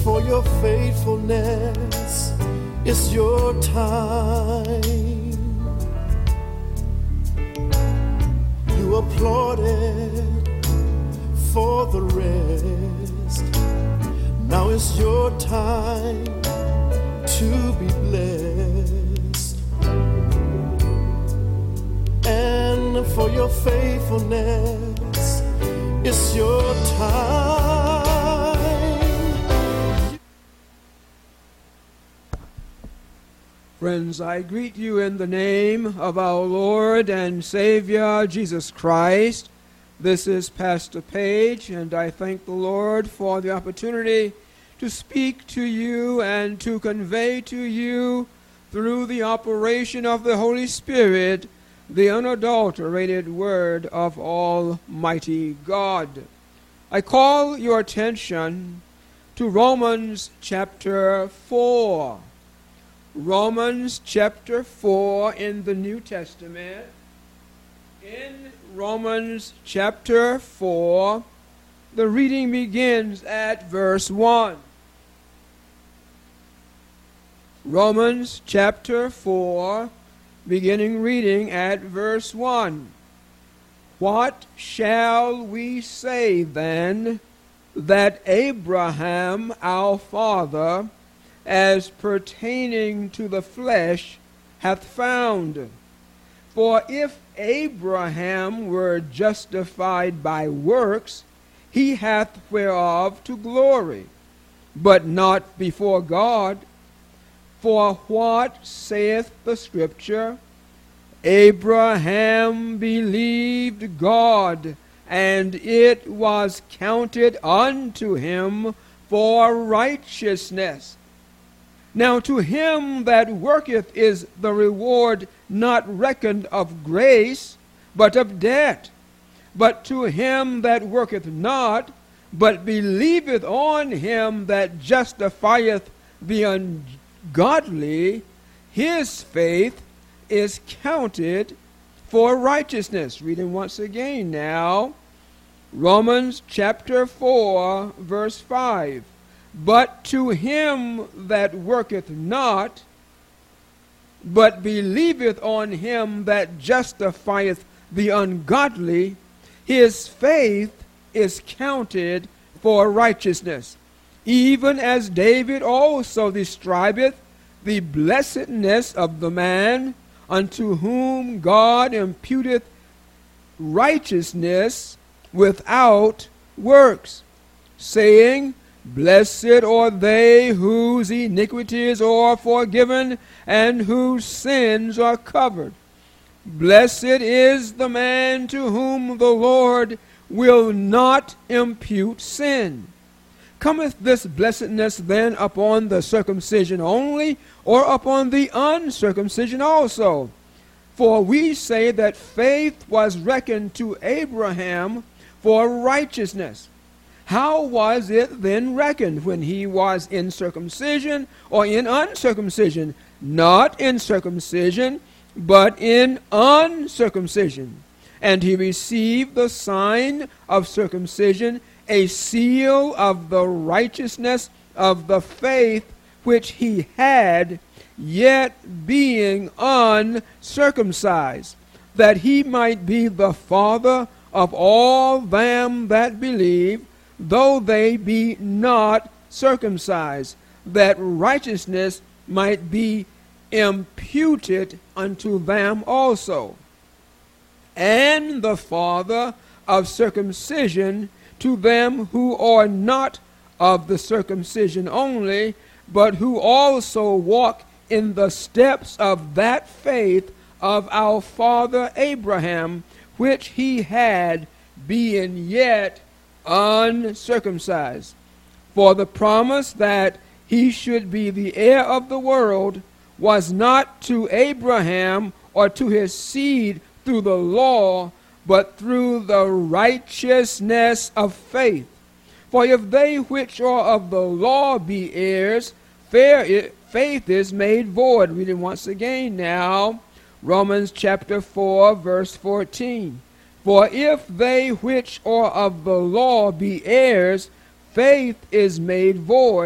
for your faithfulness. It's your time. You applauded for the rest. Now it's your time to be blessed. And for your faithfulness, it's your time. Friends, I greet you in the name of our Lord and Savior, Jesus Christ. This is Pastor Page, and I thank the Lord for the opportunity to speak to you and to convey to you, through the operation of the Holy Spirit, the unadulterated Word of Almighty God. I call your attention to Romans chapter 4. Romans chapter 4 in the New Testament. In Romans chapter 4, the reading begins at verse 1. Romans chapter 4, beginning reading at verse 1. What shall we say then that Abraham our father, as pertaining to the flesh, hath found? For if Abraham were justified by works, he hath whereof to glory, but not before God. For what saith the Scripture? Abraham believed God, and it was counted unto him for righteousness. Now to him that worketh is the reward not reckoned of grace, but of debt. But to him that worketh not, but believeth on him that justifieth the ungodly, his faith is counted for righteousness. Reading once again now. Romans chapter 4, verse 5. But to him that worketh not, but believeth on him that justifieth the ungodly, his faith is counted for righteousness. Even as David also describeth the blessedness of the man unto whom God imputeth righteousness without works, saying, Blessed are they whose iniquities are forgiven and whose sins are covered. Blessed is the man to whom the Lord will not impute sin. Cometh this blessedness then upon the circumcision only, or upon the uncircumcision also? For we say that faith was reckoned to Abraham for righteousness. How was it then reckoned, when he was in circumcision or in uncircumcision? Not in circumcision, but in uncircumcision. And he received the sign of circumcision, a seal of the righteousness of the faith which he had, yet being uncircumcised, that he might be the father of all them that believe, though they be not circumcised, that righteousness might be imputed unto them also. And the father of circumcision to them who are not of the circumcision only, but who also walk in the steps of that faith of our father Abraham, which he had, being yet uncircumcised. For the promise that he should be the heir of the world was not to Abraham or to his seed through the law, but through the righteousness of faith. For if they which are of the law be heirs, faith is made void. Reading once again now, Romans chapter 4, verse 14. For if they which are of the law be heirs, faith is made void,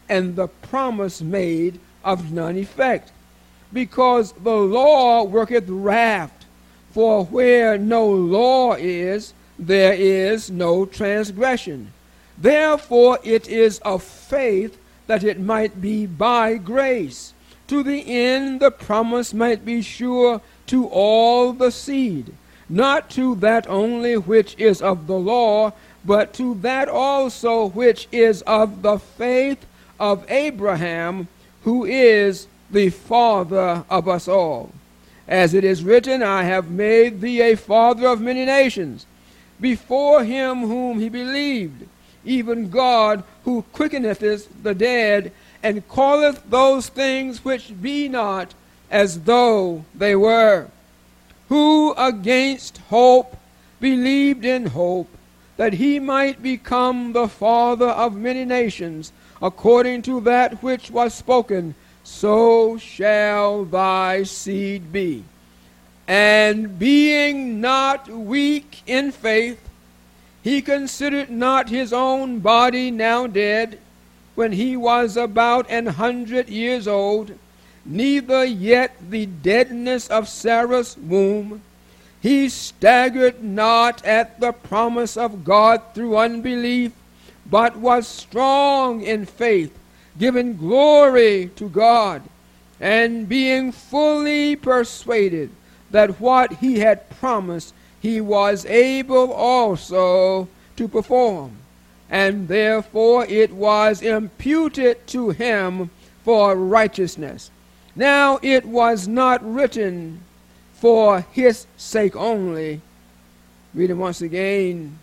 and the promise made of none effect. Because the law worketh wrath, for where no law is, there is no transgression. Therefore it is of faith that it might be by grace, to the end the promise might be sure to all the seed, not to that only which is of the law, but to that also which is of the faith of Abraham, who is the father of us all. As it is written, I have made thee a father of many nations, before him whom he believed, even God, who quickeneth the dead, and calleth those things which be not as though they were, who against hope believed in hope, that he might become the father of many nations, according to that which was spoken, so shall thy seed be. And being not weak in faith, he considered not his own body now dead, when he was about 100 years old, neither yet the deadness of Sarah's womb. He staggered not at the promise of God through unbelief, but was strong in faith, giving glory to God, and being fully persuaded that what he had promised he was able also to perform. And therefore it was imputed to him for righteousness. Now it was not written for his sake only. Read it once again.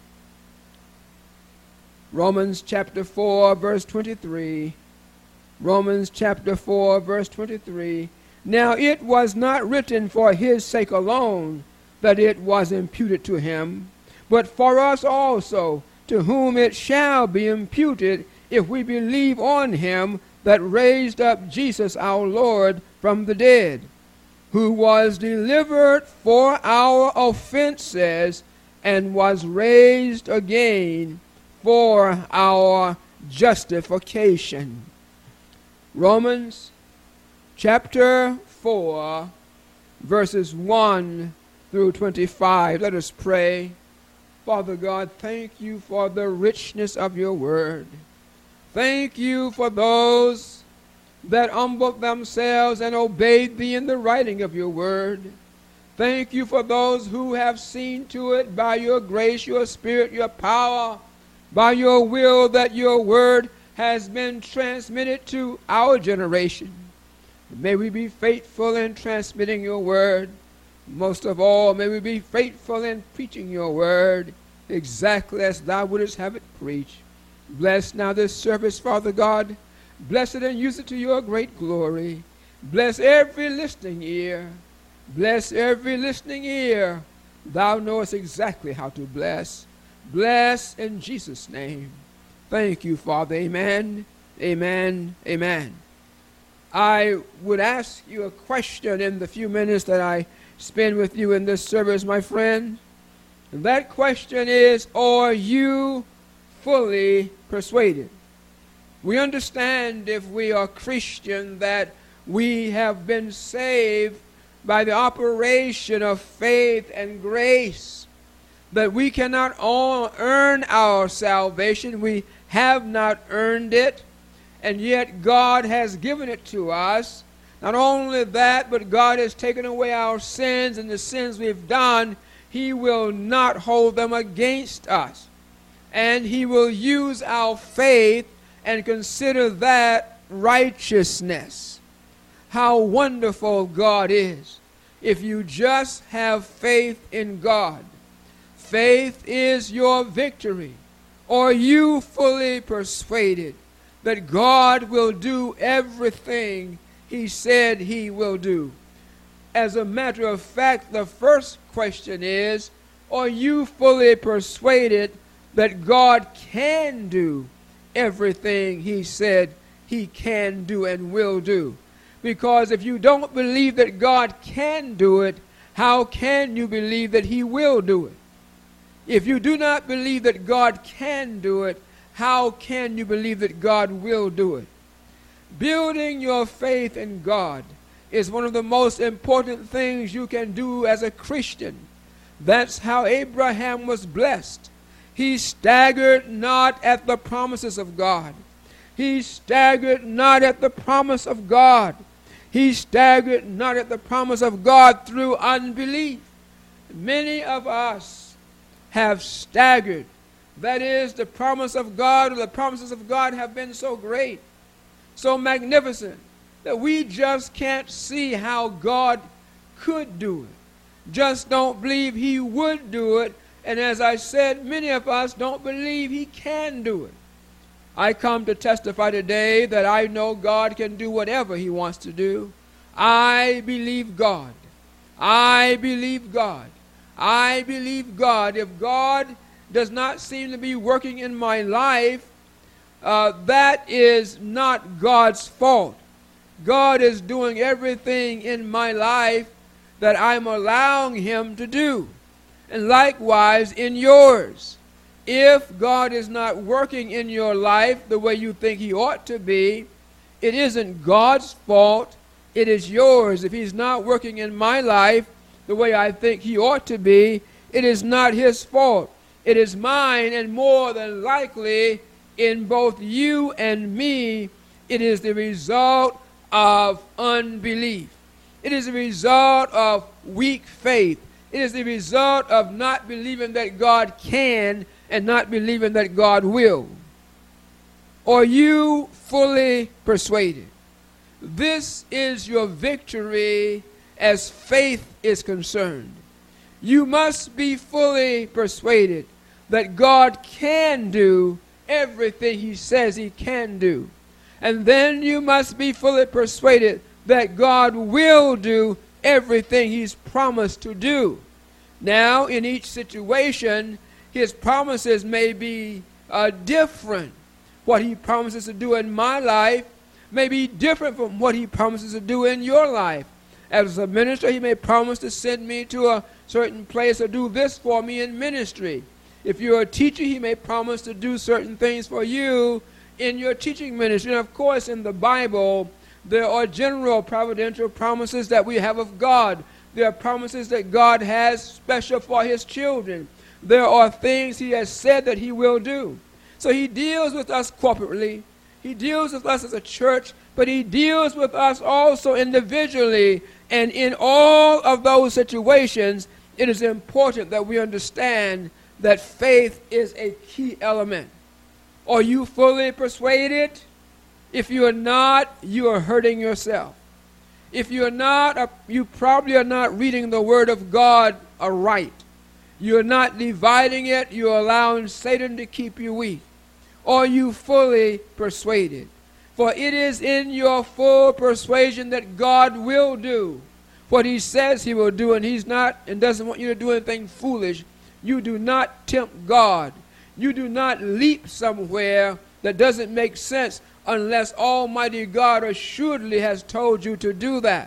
Romans chapter 4, verse 23. Romans chapter 4, verse 23. Now it was not written for his sake alone that it was imputed to him, but for us also, to whom it shall be imputed if we believe on him that raised up Jesus our Lord from the dead, who was delivered for our offenses and was raised again for our justification. Romans chapter 4, verses 1 through 25. Let us pray. Father God, thank you for the richness of your word. Thank you for those that humbled themselves and obeyed thee in the writing of your word. Thank you for those who have seen to it by your grace, your spirit, your power, by your will, that your word has been transmitted to our generation. May we be faithful in transmitting your word. Most of all, may we be faithful in preaching your word exactly as thou wouldest have it preached. Bless now this service, Father God. Bless it and use it to your great glory. Bless every listening ear. Bless every listening ear. Thou knowest exactly how to bless. Bless in Jesus' name. Thank you, Father. Amen. Amen. Amen. I would ask you a question in the few minutes that I spend with you in this service, my friend. And that question is, are you fully persuaded? We understand, if we are Christian, that we have been saved by the operation of faith and grace, that we cannot all earn our salvation. We have not earned it, and yet God has given it to us. Not only that, but God has taken away our sins, and the sins we've done, he will not hold them against us. And he will use our faith and consider that righteousness. How wonderful God is. If you just have faith in God, faith is your victory. Are you fully persuaded that God will do everything he said he will do? As a matter of fact, the first question is, are you fully persuaded that God can do everything he said he can do and will do? Because if you don't believe that God can do it, how can you believe that he will do it? If you do not believe that God can do it, how can you believe that God will do it? Building your faith in God is one of the most important things you can do as a Christian. That's how Abraham was blessed. He staggered not at the promises of God. He staggered not at the promise of God. He staggered not at the promise of God through unbelief. Many of us have staggered. That is, the promise of God, or the promises of God have been so great, so magnificent, that we just can't see how God could do it. Just don't believe He would do it. And as I said, many of us don't believe He can do it. I come to testify today that I know God can do whatever He wants to do. I believe God. I believe God. I believe God. If God does not seem to be working in my life, that is not God's fault. God is doing everything in my life that I'm allowing Him to do. And likewise in yours. If God is not working in your life the way you think He ought to be, it isn't God's fault, it is yours. If He's not working in my life the way I think He ought to be, it is not His fault. It is mine, and more than likely, in both you and me, it is the result of unbelief. It is the result of weak faith. It is the result of not believing that God can and not believing that God will. Are you fully persuaded? This is your victory as faith is concerned. You must be fully persuaded that God can do everything He says He can do. And then you must be fully persuaded that God will do everything He's promised to do. Now, in each situation, His promises may be different. What He promises to do in my life may be different from what He promises to do in your life. As a minister, He may promise to send me to a certain place or do this for me in ministry. If you're a teacher, He may promise to do certain things for you in your teaching ministry. And of course, in the Bible, there are general providential promises that we have of God. There are promises that God has special for His children. There are things He has said that He will do. So He deals with us corporately. He deals with us as a church, but He deals with us also individually. And in all of those situations, it is important that we understand that faith is a key element. Are you fully persuaded? If you are not, you are hurting yourself. If you're not, you probably are not reading the Word of God aright. You're not dividing it. You're allowing Satan to keep you weak. Are you fully persuaded? For it is in your full persuasion that God will do what He says He will do, and He's not and doesn't want you to do anything foolish. You do not tempt God. You do not leap somewhere that doesn't make sense unless Almighty God assuredly has told you to do that.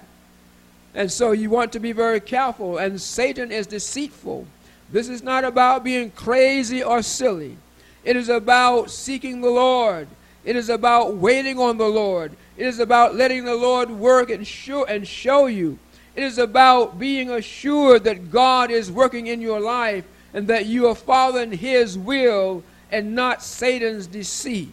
And so you want to be very careful. And Satan is deceitful. This is not about being crazy or silly. It is about seeking the Lord. It is about waiting on the Lord. It is about letting the Lord work and show you. It is about being assured that God is working in your life and that you are following His will and not Satan's deceit.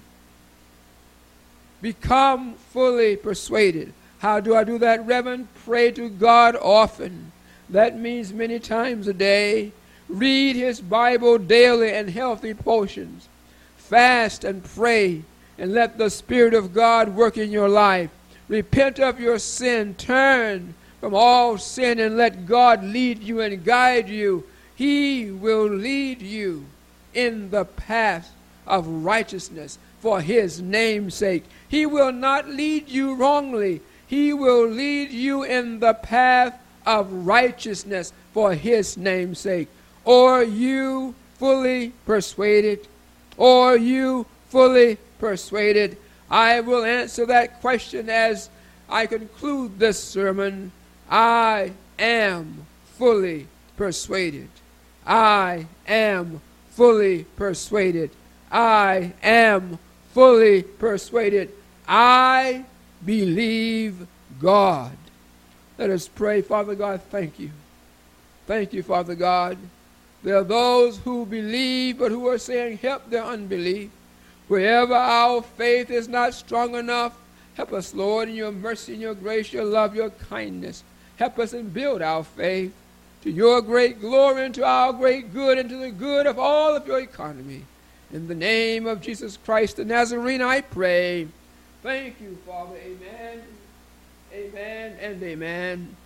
Become fully persuaded. How do I do that, Reverend? Pray to God often. That means many times a day. Read His Bible daily in healthy portions. Fast and pray, and let the Spirit of God work in your life. Repent of your sin. Turn from all sin and let God lead you and guide you. He will lead you in the path of righteousness for His name's sake. He will not lead you wrongly. He will lead you in the path of righteousness for His name's sake. Are you fully persuaded? Are you fully persuaded? I will answer that question as I conclude this sermon. I am fully persuaded. I am fully persuaded. I am fully persuaded. I believe God. Let us pray. Father God, thank you. Thank you, Father God. There are those who believe but who are saying, help their unbelief. Wherever our faith is not strong enough, help us, Lord, in your mercy and your grace, your love, your kindness. Help us and build our faith to your great glory and to our great good and to the good of all of your economy. In the name of Jesus Christ the Nazarene, I pray. Thank you, Father. Amen. Amen and amen.